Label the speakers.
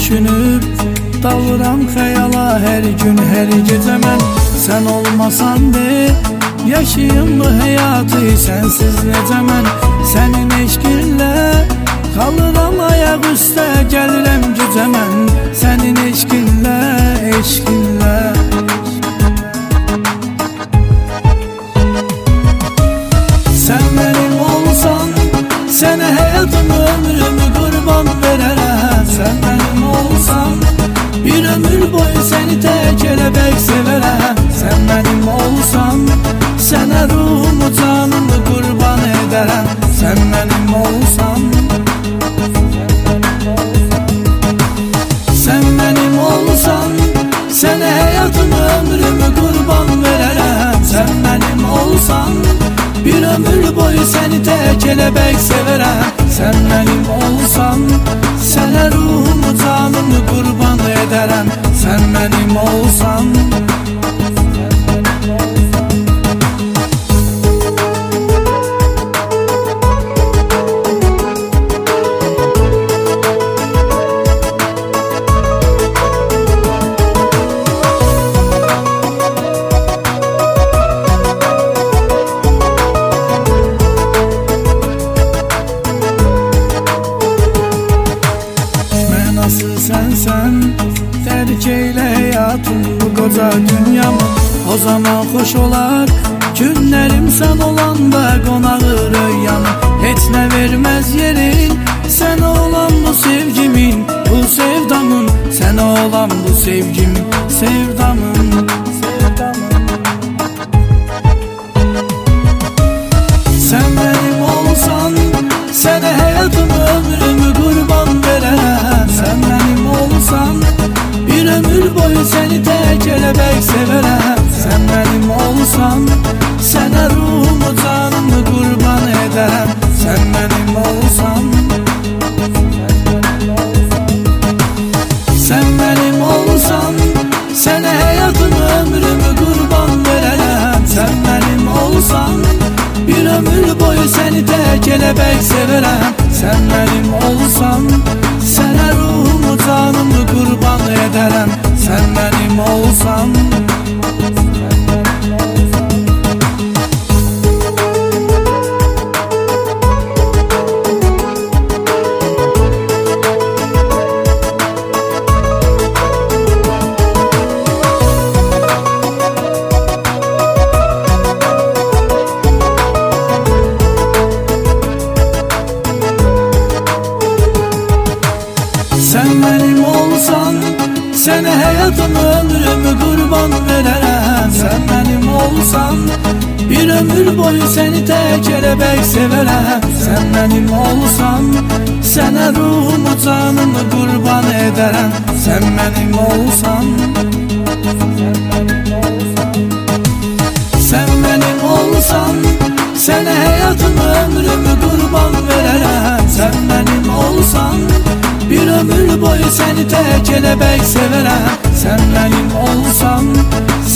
Speaker 1: düşünüb dalıram xəyala hər gün, hər gecə mən. Sən olmasan de, yaşayım bu həyatı sənsiz necə mən. Sənin eşqinlə qalıram ayaq üstə, gəlirəm gücə mən. Sənin eşqinlə, eşqinlə. Sən mənim olsan, sənə həyatımı, ömrümü qurban verərəm. Sən mənim olsan, bir ömür boyu səni tək eləbək sevərəm. Sən mənim olsan, sənə ruhumu, canımı qurban edərəm. Sən mənim olsan, sən mənim olsan, sənə həyatımı, ömrümü qurban verərəm. Sən mənim olsan, bir ömür boyu səni tək eləbək sevərəm. Sən mənim olsan, sənə ruhumu, canımı qurban edərəm. Sən mənim olsan, sənsən, dərk eylə həyatım bu qoca dünyamı. O zaman xoş olar, günlərim sən olanda qonağı röyanı. Heç nə verməz yerin, sən olan bu sevgimin, bu sevdamın. Sən olan bu sevgimin, sevdamın, sevdamın. Sən mənim olsan, sənə həyatımı, ömrümü qurban verərəm. Sən mənim olsan, bir ömür boyu səni tək eləbək sevərəm. Sən mənim olsan, sənə ruhumu, canımı qurban edərəm. Sən mənim olsan, sən mənim olsan, sənə həyatımı, ömrümü qurban verərəm. Sən mənim olsan, bir ömür boyu səni tək eləbək sevərəm. Sən mənim olsan, sənə ruhumu, canımı qurban edərəm. Sən mənim olsan, sən mənim olsan, sənə həyatımı, ömrümü qurban verərəm. Sən mənim olsan, bir ömür boyu səni tək eləbək sevərəm. Sən mənim olsan, sənə ruhumu, canımı qurban edərəm. Sən mənim olsan, sən mənim olsan, sənə həyatımı, ömrümü qurban verərəm. Sən mənim olsan, bir ömür boyu səni tək eləbək sevərəm. Sən mənim olsan,